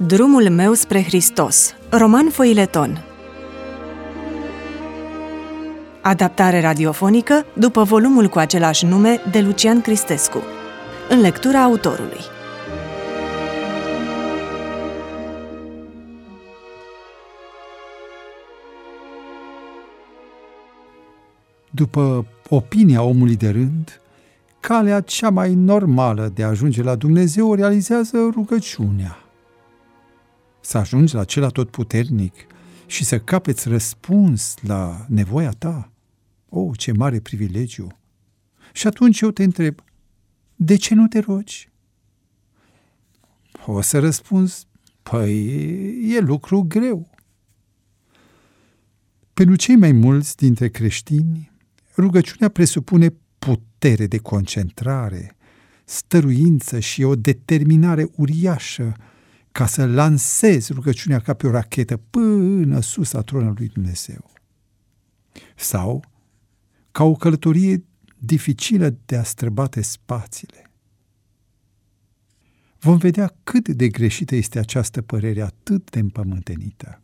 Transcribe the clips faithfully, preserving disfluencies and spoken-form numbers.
Drumul meu spre Hristos. Roman foileton. Adaptare radiofonică după volumul cu același nume de Lucian Cristescu. În lectura autorului. După opinia omului de rând, calea cea mai normală de a ajunge la Dumnezeu o realizează rugăciunea. Să ajungi la cel atotputernic și să capeți răspuns la nevoia ta. O, ce mare privilegiu! Și atunci eu te întreb, de ce nu te rogi? O să răspunzi, păi, e lucru greu. Pentru cei mai mulți dintre creștini, rugăciunea presupune putere de concentrare, stăruință și o determinare uriașă ca să lansezi rugăciunea ca pe o rachetă până sus la tronul lui Dumnezeu. Sau ca o călătorie dificilă de a străbate spațiile. Vom vedea cât de greșită este această părere atât de împământenită.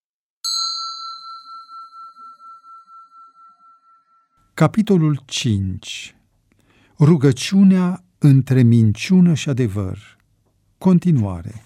Capitolul cinci. Rugăciunea între minciună și adevăr. Continuare.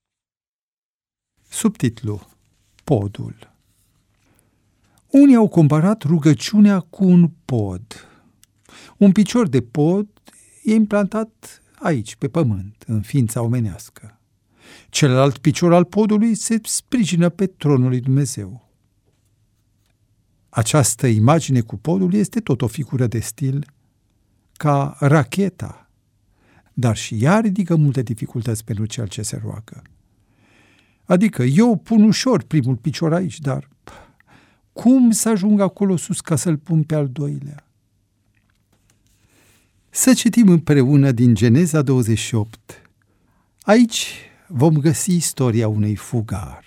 Subtitlu: Podul. Unii au comparat rugăciunea cu un pod. Un picior de pod e implantat aici, pe pământ, în ființa omenească. Celălalt picior al podului se sprijină pe tronul lui Dumnezeu. Această imagine cu podul este tot o figură de stil ca racheta, dar și ea ridică multe dificultăți pentru cel ce se roagă. Adică eu pun ușor primul picior aici, dar cum să ajung acolo sus ca să-l pun pe al doilea? Să citim împreună din Geneza douăzeci și opt. Aici vom găsi istoria unui fugar.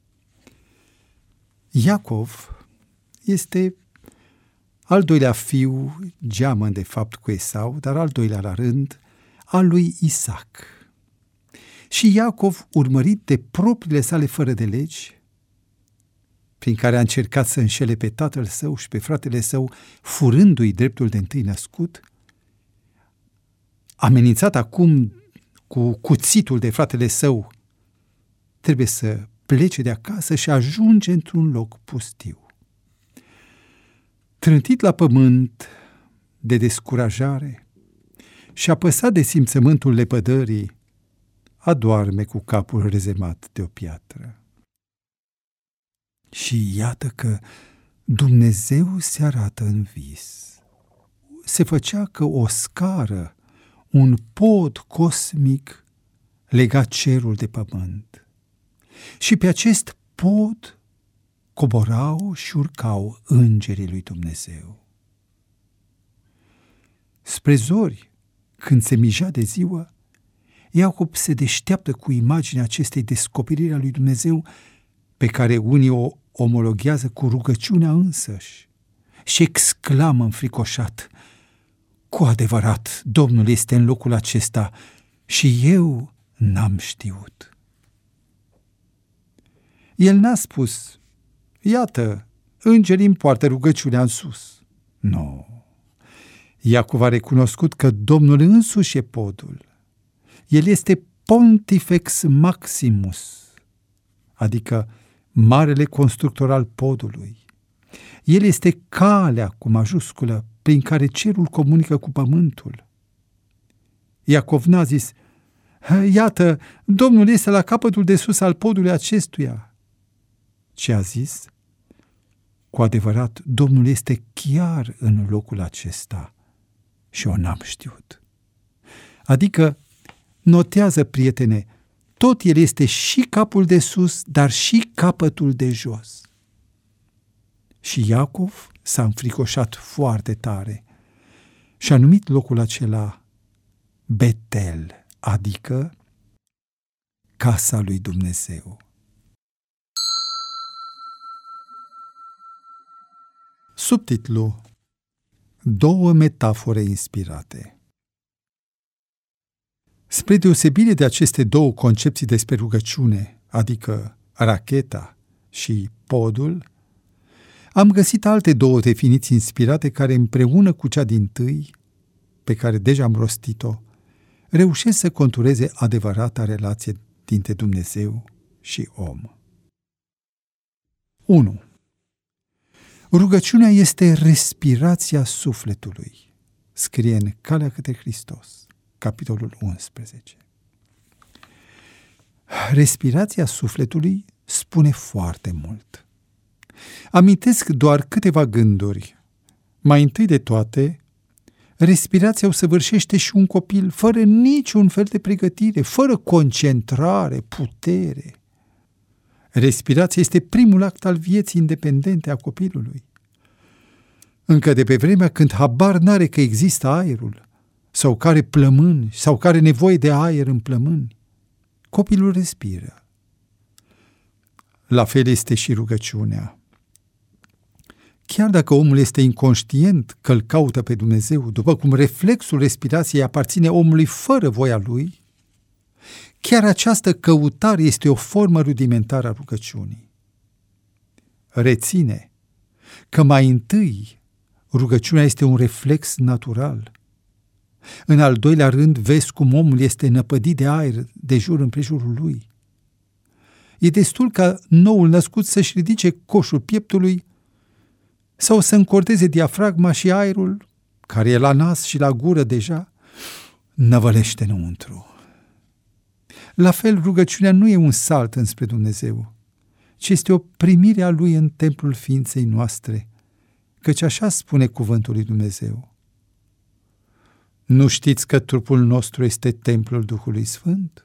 Iacov este al doilea fiu, geamăn de fapt cu Esau, dar al doilea la rând, al lui Isaac. Și Iacov, urmărit de propriile sale fără de legi, prin care a încercat să înșele pe tatăl său și pe fratele său, furându-i dreptul de întâi născut, amenințat acum cu cuțitul de fratele său, trebuie să plece de acasă și ajunge într-un loc pustiu. Trântit la pământ de descurajare și apăsat de simțământul lepădării, adoarme cu capul rezemat de o piatră. Și iată că Dumnezeu se arată în vis. Se făcea că o scară, un pod cosmic, lega cerul de pământ. Și pe acest pod coborau și urcau îngerii lui Dumnezeu. Spre zori, când se mija de ziua, Iacob se deșteaptă cu imaginea acestei descoperiri a lui Dumnezeu, pe care unii o omologhează cu rugăciunea însăși, și exclamă înfricoșat: cu adevărat, Domnul este în locul acesta și eu n-am știut. El n-a spus: iată, îngerii îmi poartă rugăciunea în sus. Nu. Iacov a recunoscut că Domnul însuși e podul. El este Pontifex Maximus, adică marele constructor al podului. El este calea cu majusculă prin care cerul comunică cu pământul. Iacov n-a zis: iată, Domnul este la capătul de sus al podului acestuia, ci a zis: cu adevărat, Domnul este chiar în locul acesta și eu n-am știut. Adică, notează, prietene, tot el este și capul de sus, dar și capătul de jos. Și Iacov s-a înfricoșat foarte tare și a numit locul acela Betel, adică casa lui Dumnezeu. Subtitlu: Două metafore inspirate. Spre deosebire de aceste două concepții despre rugăciune, adică racheta și podul, am găsit alte două definiții inspirate care, împreună cu cea dintâi, pe care deja am rostit-o, reușesc să contureze adevărata relație dintre Dumnezeu și om. unu. Rugăciunea este respirația sufletului, scrie în Calea către Hristos, capitolul unsprezece. Respirația sufletului spune foarte mult. Amintesc doar câteva gânduri. Mai întâi de toate, respirația o săvârșește și un copil fără niciun fel de pregătire, fără concentrare, putere. Respirația este primul act al vieții independente a copilului. Încă de pe vremea când habar n-are că există aerul, sau care plămâni, sau care nevoie de aer în plămâni, copilul respiră. La fel este și rugăciunea. Chiar dacă omul este inconștient că îl caută pe Dumnezeu, după cum reflexul respirației aparține omului fără voia lui, chiar această căutare este o formă rudimentară a rugăciunii. Reține că mai întâi rugăciunea este un reflex natural. În al doilea rând, vezi cum omul este năpădit de aer de jur împrejurul lui. E destul ca noul născut să-și ridice coșul pieptului sau să încordeze diafragma și aerul, care e la nas și la gură deja, năvălește înăuntru. La fel, rugăciunea nu e un salt înspre Dumnezeu, ci este o primire a Lui în templul ființei noastre, căci așa spune cuvântul lui Dumnezeu. Nu știți că trupul nostru este templul Duhului Sfânt?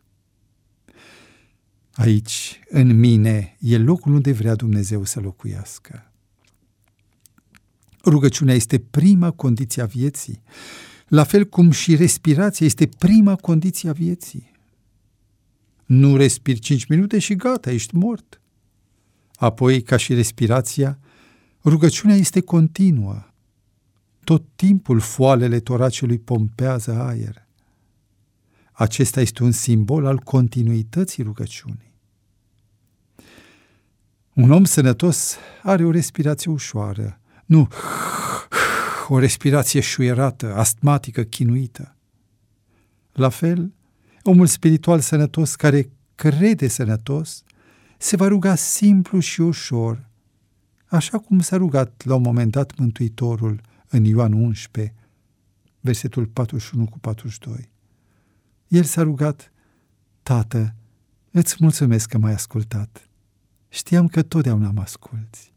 Aici, în mine, e locul unde vrea Dumnezeu să locuiască. Rugăciunea este prima condiție a vieții, la fel cum și respirația este prima condiție a vieții. Nu respiri cinci minute și gata, ești mort. Apoi, ca și respirația, rugăciunea este continuă. Tot timpul foalele toracelui pompează aer. Acesta este un simbol al continuității rugăciunii. Un om sănătos are o respirație ușoară, nu o respirație șuierată, astmatică, chinuită. La fel, omul spiritual sănătos care crede sănătos se va ruga simplu și ușor, așa cum s-a rugat la un moment dat Mântuitorul în Ioan unsprezece, versetul patruzeci și unu cu patruzeci și doi. El s-a rugat: Tată, îți mulțumesc că m-ai ascultat. Știam că totdeauna mă asculți.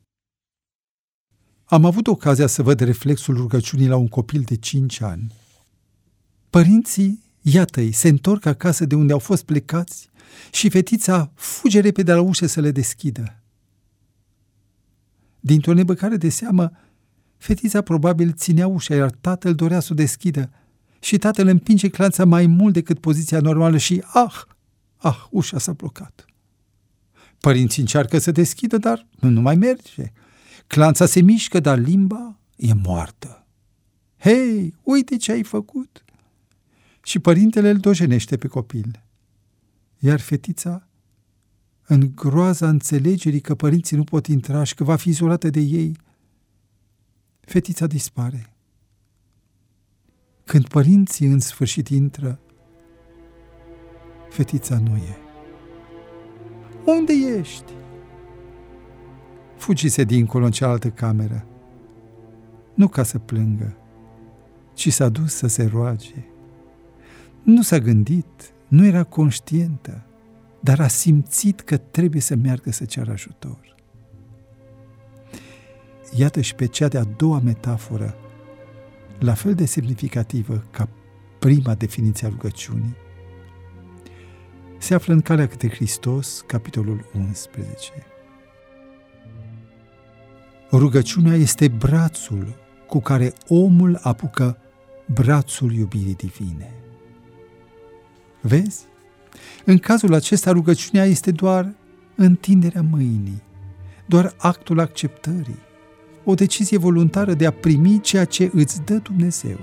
Am avut ocazia să văd reflexul rugăciunii la un copil de cinci ani. Părinții, iată-i, se întorc acasă de unde au fost plecați și fetița fuge repede la ușă să le deschidă. Dintr-o nebăcare de seamă, fetița probabil ținea ușa, iar tatăl dorea să o deschidă și tatăl împinge clanța mai mult decât poziția normală și ah, ah, ușa s-a blocat. Părinții încearcă să deschidă, dar nu mai merge. Clanța se mișcă, dar limba e moartă. Hei, uite ce ai făcut! Și părintele îl dojenește pe copil. Iar fetița, în groaza înțelegerii că părinții nu pot intra și că va fi izolată de ei, fetița dispare. Când părinții în sfârșit intră, fetița nu e. Unde ești? Fugise dincolo în cealaltă cameră, nu ca să plângă, ci s-a dus să se roage. Nu s-a gândit, nu era conștientă, dar a simțit că trebuie să meargă să ceară ajutor. Iată și pe cea de-a doua metaforă, la fel de semnificativă ca prima definiție a rugăciunii, se află în Calea către Hristos, capitolul unsprezece. Rugăciunea este brațul cu care omul apucă brațul iubirii divine. Vezi? În cazul acesta, rugăciunea este doar întinderea mâinii, doar actul acceptării, o decizie voluntară de a primi ceea ce îți dă Dumnezeu.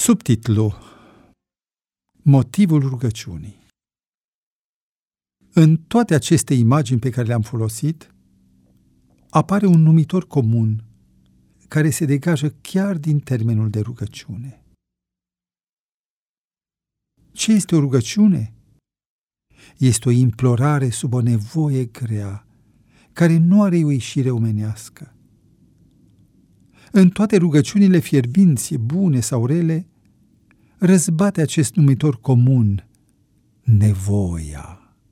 Subtitlu: Motivul rugăciunii. În toate aceste imagini pe care le-am folosit, apare un numitor comun care se degajă chiar din termenul de rugăciune. Ce este o rugăciune? Este o implorare sub o nevoie grea, care nu are o ieșire omenească. În toate rugăciunile fierbinți, bune sau rele, răzbate acest numitor comun: nevoia.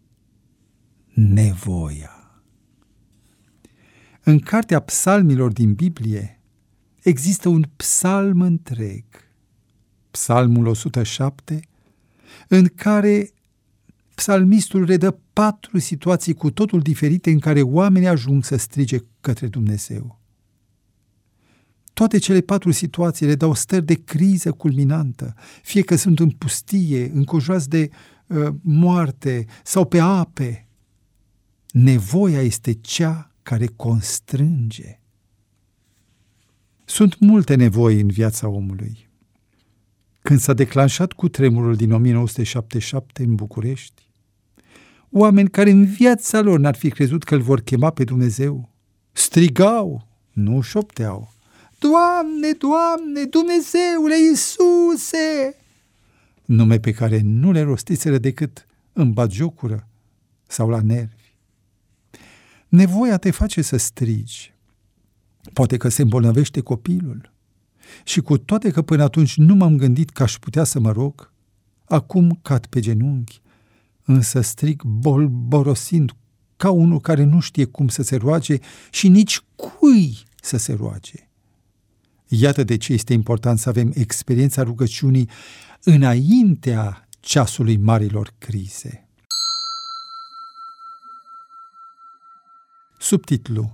Nevoia. În cartea psalmilor din Biblie există un psalm întreg, Psalmul o sută șapte, în care psalmistul redă patru situații cu totul diferite în care oamenii ajung să strige către Dumnezeu. Toate cele patru situații le dau stări de criză culminantă, fie că sunt în pustie, înconjurați de uh, moarte sau pe ape. Nevoia este cea care constrânge. Sunt multe nevoi în viața omului. Când s-a declanșat cutremurul din o mie nouă sute șaptezeci și șapte în București, oameni care în viața lor n-ar fi crezut că îl vor chema pe Dumnezeu strigau, nu șopteau: Doamne, Doamne, Dumnezeule Iisuse! Nume pe care nu le rostiseră decât în batjocură sau la nervi. Nevoia te face să strigi. Poate că se îmbolnăvește copilul. Și cu toate că până atunci nu m-am gândit că aș putea să mă rog, acum cad pe genunchi, însă strig bolborosind ca unul care nu știe cum să se roage și nici cui să se roage. Iată de ce este important să avem experiența rugăciunii înaintea ceasului marilor crize. Subtitlu: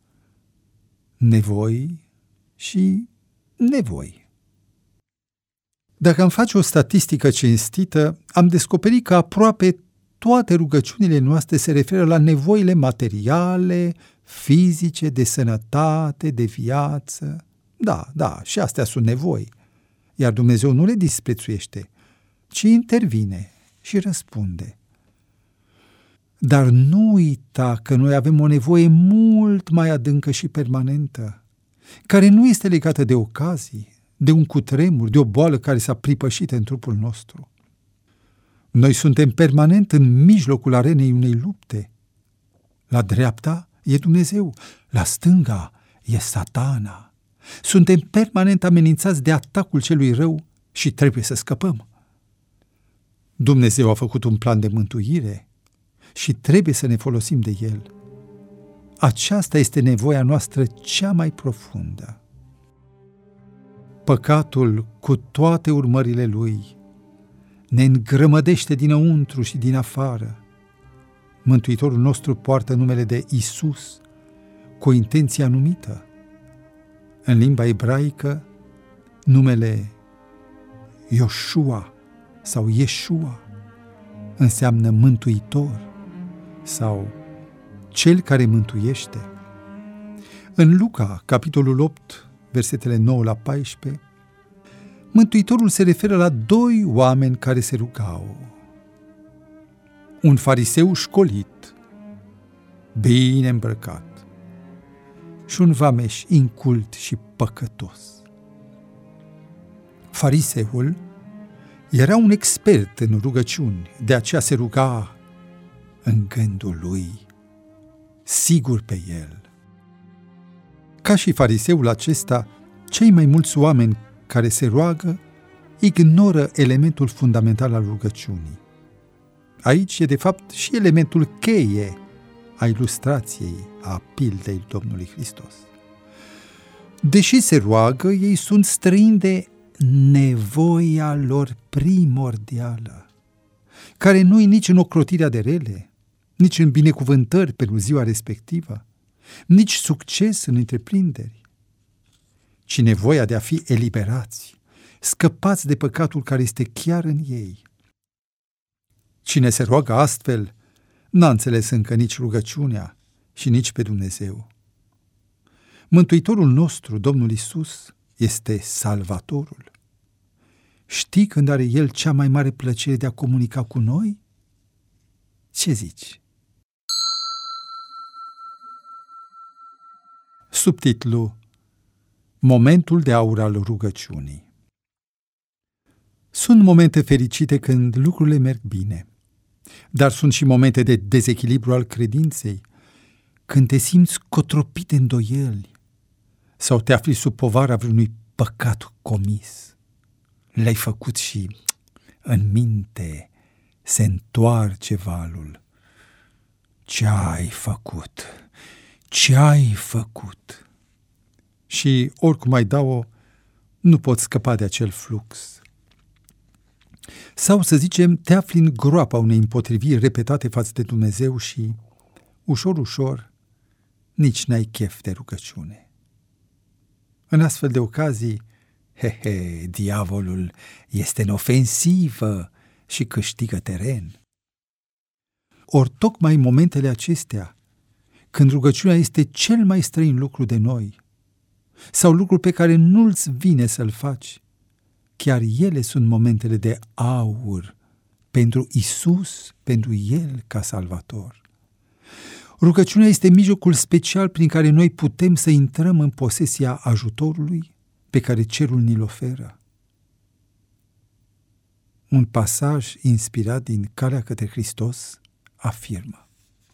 Nevoi și nevoi. Dacă am face o statistică cinstită, am descoperit că aproape toate rugăciunile noastre se referă la nevoile materiale, fizice, de sănătate, de viață. Da, da, și astea sunt nevoi. Iar Dumnezeu nu le disprețuiește, ci intervine și răspunde. Dar nu uita că noi avem o nevoie mult mai adâncă și permanentă, care nu este legată de ocazii, de un cutremur, de o boală care s-a pripășit în trupul nostru. Noi suntem permanent în mijlocul arenei unei lupte. La dreapta e Dumnezeu, la stânga e Satana. Suntem permanent amenințați de atacul celui rău și trebuie să scăpăm. Dumnezeu a făcut un plan de mântuire și trebuie să ne folosim de el. Aceasta este nevoia noastră cea mai profundă. Păcatul, cu toate urmările lui, ne îngrămădește dinăuntru și din afară. Mântuitorul nostru poartă numele de Isus cu o intenție anumită. În limba ebraică, numele Ioshua sau Yeshua înseamnă mântuitor sau cel care mântuiește. În Luca, capitolul opt, versetele nouă la paisprezece, Mântuitorul se referă la doi oameni care se rugau. Un fariseu școlit, bine îmbrăcat, și un vameș incult și păcătos. Fariseul era un expert în rugăciuni, de aceea se ruga în gândul lui, sigur pe el. Ca și fariseul acesta, cei mai mulți oameni care se roagă ignoră elementul fundamental al rugăciunii. Aici e de fapt și elementul cheie a ilustrației, a pildei Domnului Hristos. Deși se roagă, ei sunt străini de nevoia lor primordială, care nu-i nici în ocrotirea de rele, nici în binecuvântări pentru ziua respectivă, nici succes în întreprinderi, ci nevoia de a fi eliberați, scăpați de păcatul care este chiar în ei. Cine se roagă astfel, n-a înțeles încă nici rugăciunea și nici pe Dumnezeu. Mântuitorul nostru, Domnul Iisus, este Salvatorul. Știi când are El cea mai mare plăcere de a comunica cu noi? Ce zici? Subtitlu: Momentul de aur al rugăciunii. Sunt momente fericite când lucrurile merg bine, dar sunt și momente de dezechilibru al credinței, când te simți cotropit de îndoieli sau te afli sub povara vreunui păcat comis. Le-ai făcut și în minte se întoarce valul. Ce ai făcut? Ce ai făcut? Și oricum ai da-o, nu poți scăpa de acel flux. Sau, să zicem, te afli în groapa unei împotriviri repetate față de Dumnezeu și, ușor, ușor, nici n-ai chef de rugăciune. În astfel de ocazii, he, he, diavolul este în ofensivă și câștigă teren. Ori tocmai în momentele acestea, când rugăciunea este cel mai străin lucru de noi, sau lucru pe care nu-ți vine să-l faci, chiar ele sunt momentele de aur pentru Isus, pentru El ca Salvator. Rugăciunea este mijlocul special prin care noi putem să intrăm în posesia ajutorului pe care cerul ni-l oferă. Un pasaj inspirat din Calea către Hristos afirmă: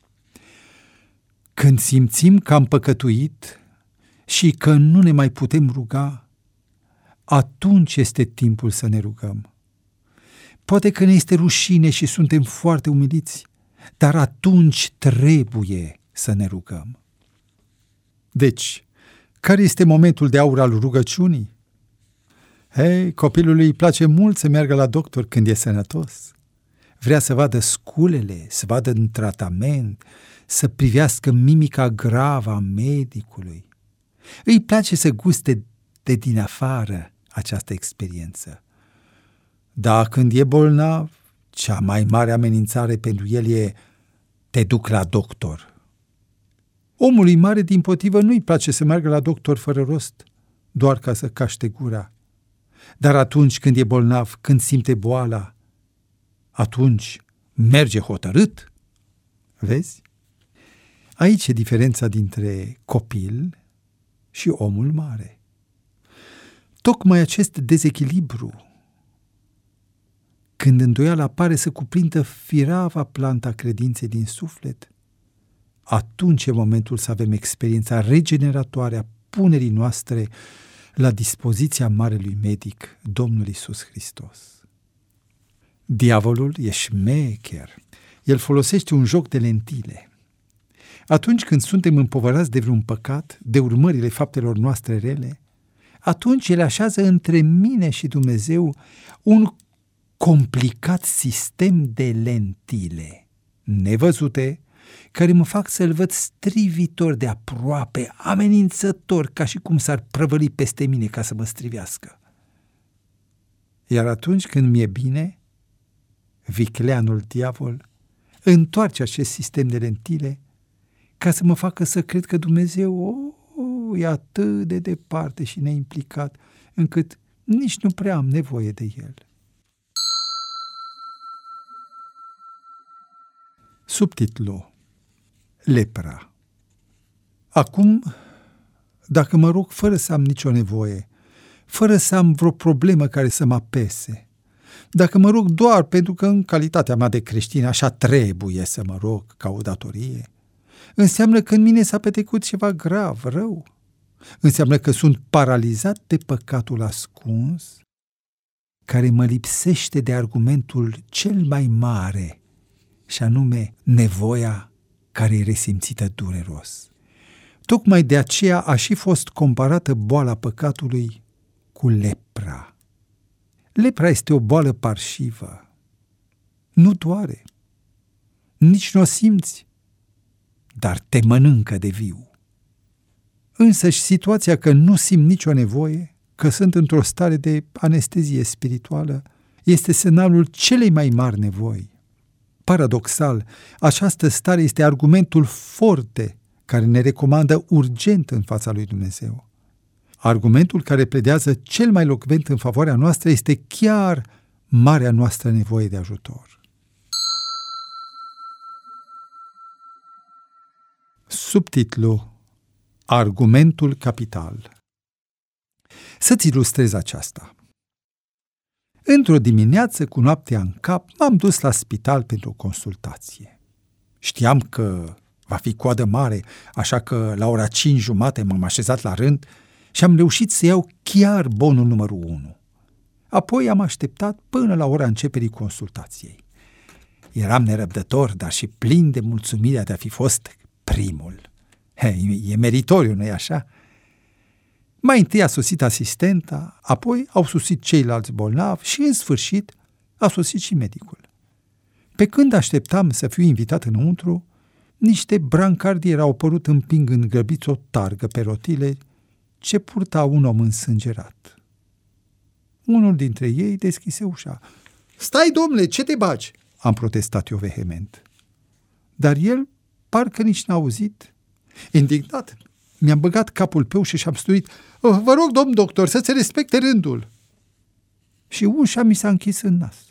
când simțim că am păcătuit și că nu ne mai putem ruga, atunci este timpul să ne rugăm. Poate că ne este rușine și suntem foarte umiliți, dar atunci trebuie să ne rugăm. Deci, care este momentul de aur al rugăciunii? Hei, copilului îi place mult să meargă la doctor când e sănătos. Vrea să vadă sculele, să vadă în tratament, să privească mimica gravă a medicului. Îi place să guste de din afară această experiență. Dar când e bolnav, cea mai mare amenințare pentru el e: te duc la doctor. Omului mare, dimpotrivă, nu-i place să meargă la doctor fără rost, doar ca să caște gura. Dar atunci când e bolnav, când simte boala, atunci merge hotărât. Vezi? Aici e diferența dintre copil și omul mare. Tocmai acest dezechilibru, când îndoiala pare să cuprindă firava planta credinței din suflet, atunci e momentul să avem experiența regeneratoare a punerii noastre la dispoziția Marelui Medic, Domnul Iisus Hristos. Diavolul e șmecher. El folosește un joc de lentile. Atunci când suntem împovărați de vreun păcat, de urmările faptelor noastre rele, atunci el așează între mine și Dumnezeu un complicat sistem de lentile nevăzute, care mă fac să-l văd strivitor de aproape, amenințător, ca și cum s-ar prăvăli peste mine ca să mă strivească. Iar atunci când mi-e bine, vicleanul diavol întoarce acest sistem de lentile ca să mă facă să cred că Dumnezeu oh, e atât de departe și neimplicat, încât nici nu prea am nevoie de el. Subtitlu: lepra. Acum, dacă mă rog fără să am nicio nevoie, fără să am vreo problemă care să mă apese, dacă mă rog doar pentru că în calitatea mea de creștin așa trebuie să mă rog ca o datorie, înseamnă că în mine s-a petrecut ceva grav, rău. Înseamnă că sunt paralizat de păcatul ascuns, care mă lipsește de argumentul cel mai mare, și anume nevoia care e resimțită dureros. Tocmai de aceea a și fost comparată boala păcatului cu lepra. Lepra este o boală parșivă. Nu doare, nici nu o simți, dar te mănâncă de viu. Însăși situația că nu simt nicio nevoie, că sunt într-o stare de anestezie spirituală, este semnalul celei mai mari nevoi. Paradoxal, această stare este argumentul forte care ne recomandă urgent în fața lui Dumnezeu. Argumentul care pledează cel mai locvent în favoarea noastră este chiar marea noastră nevoie de ajutor. Subtitlu: Argumentul capital. Să-ți ilustrez aceasta. Într-o dimineață, cu noaptea în cap, m-am dus la spital pentru o consultație. Știam că va fi coadă mare, așa că la ora cinci jumate m-am așezat la rând și am reușit să iau chiar bonul numărul unu. Apoi am așteptat până la ora începerii consultației. Eram nerăbdător, dar și plin de mulțumirea de a fi fost primul. He, e meritoriu, nu-i așa? Mai întâi a sosit asistenta, apoi au sosit ceilalți bolnavi și, în sfârșit, a sosit și medicul. Pe când așteptam să fiu invitat înăuntru, niște brancardi erau apărut împingând grăbiți o targă pe rotile ce purta un om însângerat. Unul dintre ei deschise ușa. "Stai, domnule, ce te bagi?" am protestat eu vehement. Dar el parcă nici n-a auzit. Indignat, mi-am băgat capul pe ușă și am stuit: "Oh, vă rog, domn doctor, să se respecte rândul." Și ușa mi s-a închis în nas.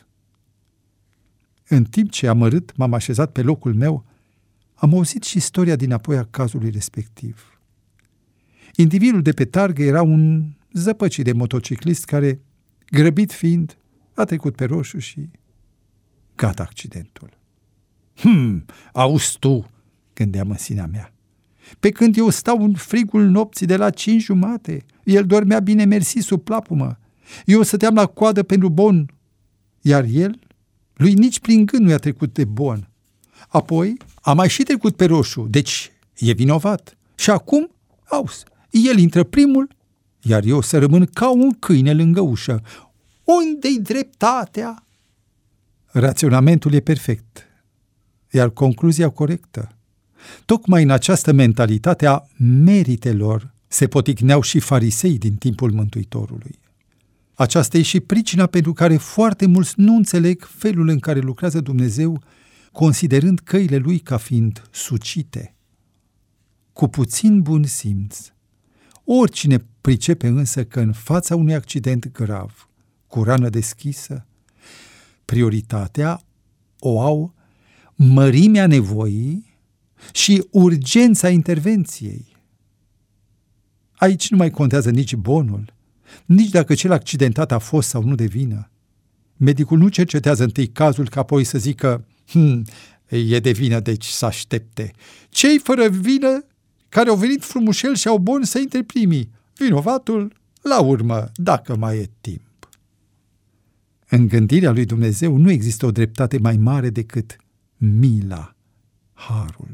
În timp ce, amărât, m-am așezat pe locul meu, am auzit și istoria dinapoi a cazului respectiv. Individul de pe targă era un zăpăcit de motociclist care, grăbit fiind, a trecut pe roșu și gata accidentul. Hmm, auzi tu, gândeam în sinea mea. Pe când eu stau în frigul nopții de la cinci jumate, el dormea bine mersi sub plapumă, eu stăteam la coadă pentru bon, iar el, lui nici prin gând nu i-a trecut de bon. Apoi a mai și trecut pe roșu, deci e vinovat. Și acum, auzi, el intră primul, iar eu să rămân ca un câine lângă ușă. Unde-i dreptatea? Raționamentul e perfect, iar concluzia corectă. Tocmai în această mentalitate a meritelor se poticneau și farisei din timpul Mântuitorului. Aceasta e și pricina pentru care foarte mulți nu înțeleg felul în care lucrează Dumnezeu, considerând căile lui ca fiind sucite. Cu puțin bun simț, oricine pricepe însă că în fața unui accident grav, cu rană deschisă, prioritatea o au mărimea nevoii și urgența intervenției. Aici nu mai contează nici bonul, nici dacă cel accidentat a fost sau nu de vină. Medicul nu cercetează întâi cazul ca apoi să zică: hm, e de vină, deci să aștepte. Cei fără vină care au venit frumușel și au bon să intre primii, vinovatul la urmă, dacă mai e timp. În gândirea lui Dumnezeu nu există o dreptate mai mare decât mila, harul.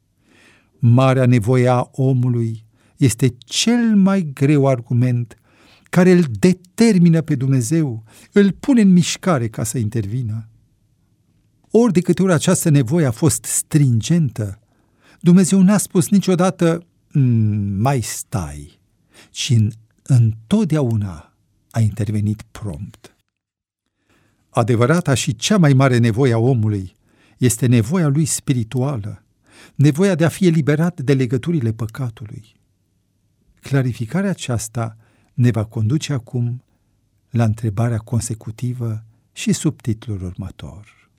Marea nevoie a omului este cel mai greu argument care îl determină pe Dumnezeu, îl pune în mișcare ca să intervină. Ori de câte ori această nevoie a fost stringentă, Dumnezeu n-a spus niciodată mai stai, ci întotdeauna a intervenit prompt. Adevărata și cea mai mare nevoie a omului este nevoia lui spirituală, nevoia de a fi eliberat de legăturile păcatului. Clarificarea aceasta ne va conduce acum la întrebarea consecutivă și subtitlul următor.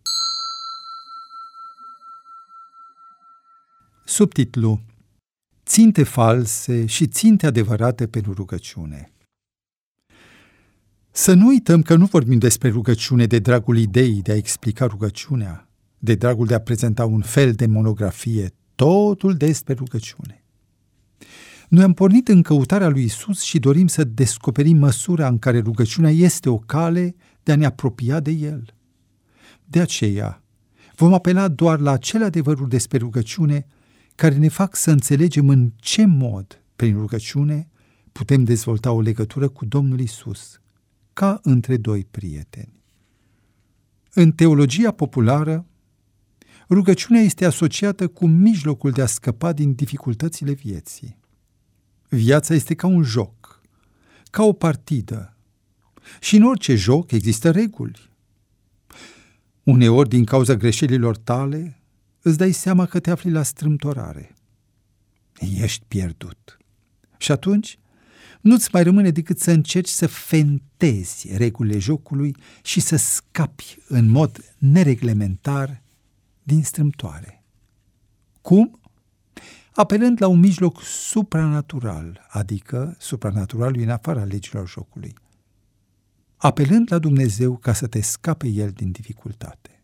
Subtitlu: Ținte false și ținte adevărate pentru rugăciune. Să nu uităm că nu vorbim despre rugăciune de dragul ideii de a explica rugăciunea, de dragul de a prezenta un fel de monografie, totul despre rugăciune. Noi am pornit în căutarea lui Isus și dorim să descoperim măsura în care rugăciunea este o cale de a ne apropia de El. De aceea, vom apela doar la acele adevăruri despre rugăciune care ne fac să înțelegem în ce mod, prin rugăciune, putem dezvolta o legătură cu Domnul Isus, ca între doi prieteni. În teologia populară, rugăciunea este asociată cu mijlocul de a scăpa din dificultățile vieții. Viața este ca un joc, ca o partidă. Și în orice joc există reguli. Uneori, din cauza greșelilor tale, îți dai seama că te afli la strâmtorare. Ești pierdut. Și atunci, Nu-ți mai rămâne decât să încerci să fentezi regulile jocului și să scapi în mod nereglementar din strâmtoare. Cum? Apelând la un mijloc supranatural, adică supranaturalul în afara legilor jocului. Apelând la Dumnezeu ca să te scape El din dificultate.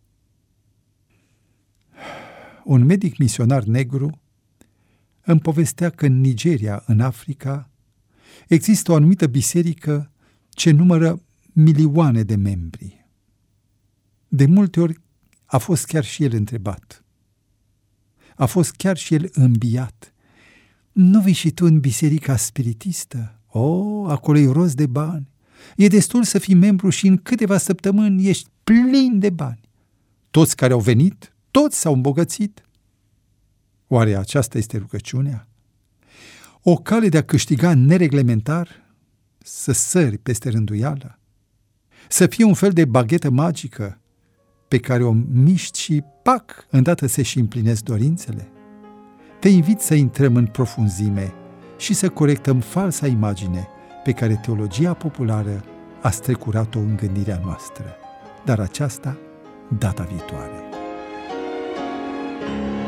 Un medic misionar negru îmi povestea că în Nigeria, în Africa, există o anumită biserică ce numără milioane de membri. De multe ori a fost chiar și el întrebat. A fost chiar și el înbiat. Nu vii și tu în biserica spiritistă? O, acolo e rost de bani. E destul să fii membru și în câteva săptămâni ești plin de bani. Toți care au venit, toți s-au îmbogățit. Oare aceasta este rugăciunea? O cale de a câștiga nereglementar? Să sări peste rânduială? Să fie un fel de baghetă magică pe care o miști și, pac, îndată se și împlinesc dorințele? Te invit să intrăm în profunzime și să corectăm falsa imagine pe care teologia populară a strecurat-o în gândirea noastră. Dar aceasta data viitoare.